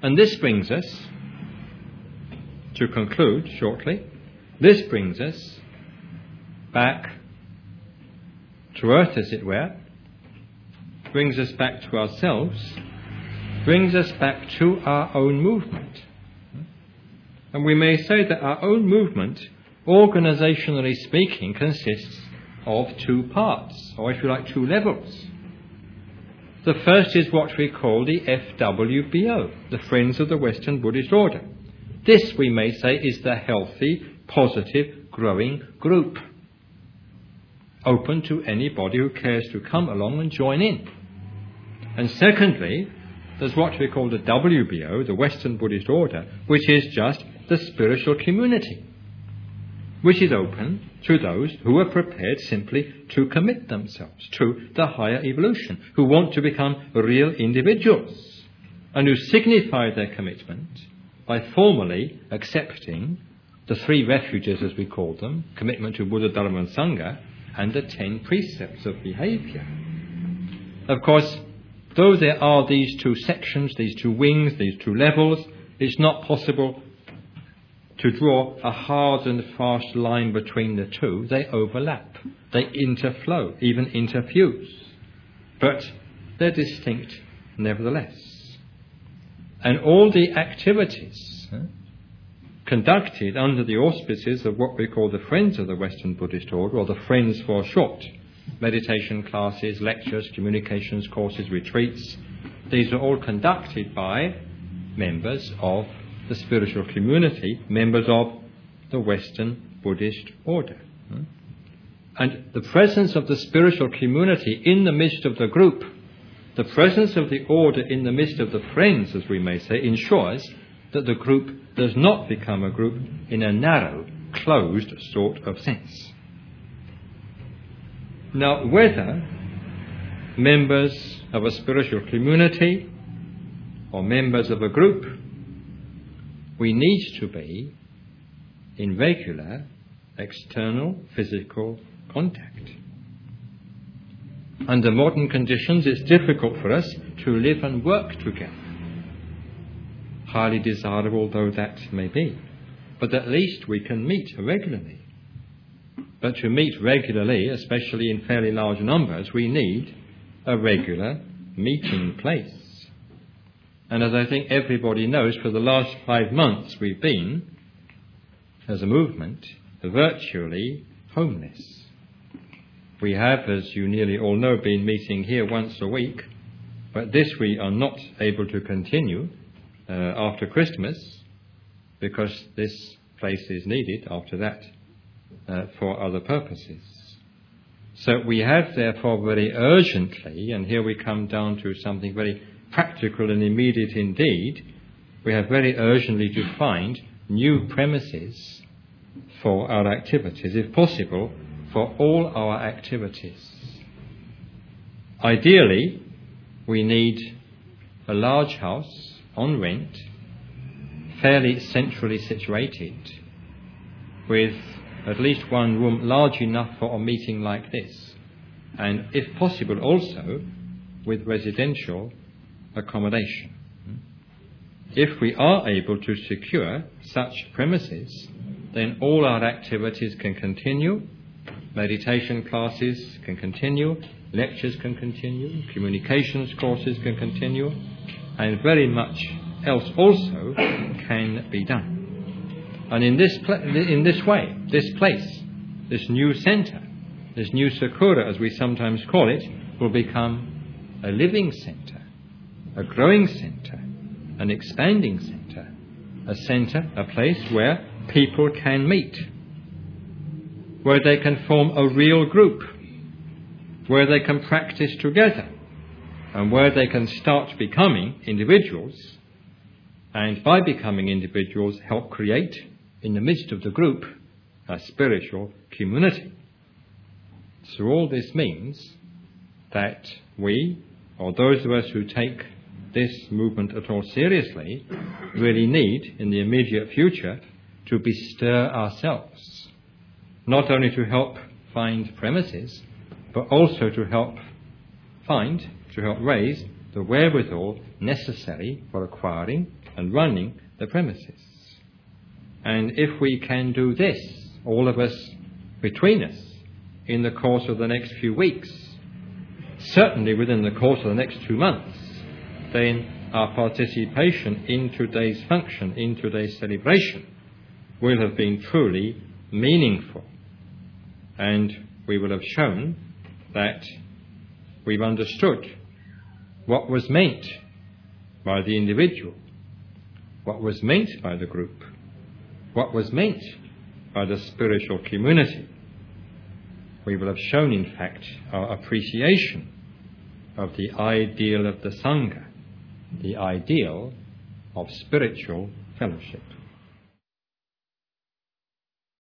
And this brings us, to conclude shortly, this brings us back to earth, as it were, brings us back to ourselves, brings us back to our own movement. And we may say that our own movement, organisationally speaking, consists of two parts, or if you like, two levels. The first is what we call the FWBO, the Friends of the Western Buddhist Order. This, we may say, is the healthy, positive, growing group, open to anybody who cares to come along and join in. And secondly, there's what we call the WBO, the Western Buddhist Order, which is just the spiritual community, which is open to those who are prepared simply to commit themselves to the higher evolution, who want to become real individuals, and who signify their commitment by formally accepting the three refuges, as we call them, commitment to Buddha, Dharma and Sangha, and the 10 precepts of behaviour. Of course, though there are these two sections, these two wings, these two levels, it's not possible to draw a hard and fast line between the two. They overlap, they interflow, even interfuse. But they're distinct nevertheless. And all the activities conducted under the auspices of what we call the Friends of the Western Buddhist Order, or the Friends for short, meditation classes, lectures, communications courses, retreats, these are all conducted by members of the spiritual community, members of the Western Buddhist Order. And the presence of the spiritual community in the midst of the group, the presence of the order in the midst of the friends, as we may say, ensures that the group does not become a group in a narrow, closed sort of sense. Now, whether members of a spiritual community or members of a group, we need to be in regular external physical contact. Under modern conditions, it's difficult for us to live and work together, highly desirable though that may be. But at least we can meet regularly. But to meet regularly, especially in fairly large numbers, we need a regular meeting place. And as I think everybody knows, for the last 5 months we've been, as a movement, virtually homeless. We have, as you nearly all know, been meeting here once a week, but this we are not able to continue after Christmas, because this place is needed after that for other purposes. So we have therefore very urgently, and here we come down to something very practical and immediate indeed, we have very urgently to find new premises for our activities, if possible, for all our activities. Ideally, we need a large house on rent, fairly centrally situated, with at least one room large enough for a meeting like this, and if possible also with residential accommodation. If we are able to secure such premises, then all our activities can continue, meditation classes can continue, lectures can continue, communications courses can continue, and very much else also can be done. And in this way, this place, this new centre, this new Sakura, as we sometimes call it, will become a living centre, a growing centre, an expanding centre, a place where people can meet, where they can form a real group, where they can practice together, and where they can start becoming individuals, and by becoming individuals help create in the midst of the group a spiritual community. So all this means that we, or those of us who take this movement at all seriously, really need in the immediate future to bestir ourselves, not only to help find premises, but also to help raise the wherewithal necessary for acquiring and running the premises. And if we can do this, all of us, between us, in the course of the next few weeks, certainly within the course of the next 2 months, then our participation in today's function, in today's celebration, will have been truly meaningful. And we will have shown that we've understood what was meant by the individual, what was meant by the group, what was meant by the spiritual community. We will have shown, in fact, our appreciation of the ideal of the Sangha, the ideal of spiritual fellowship.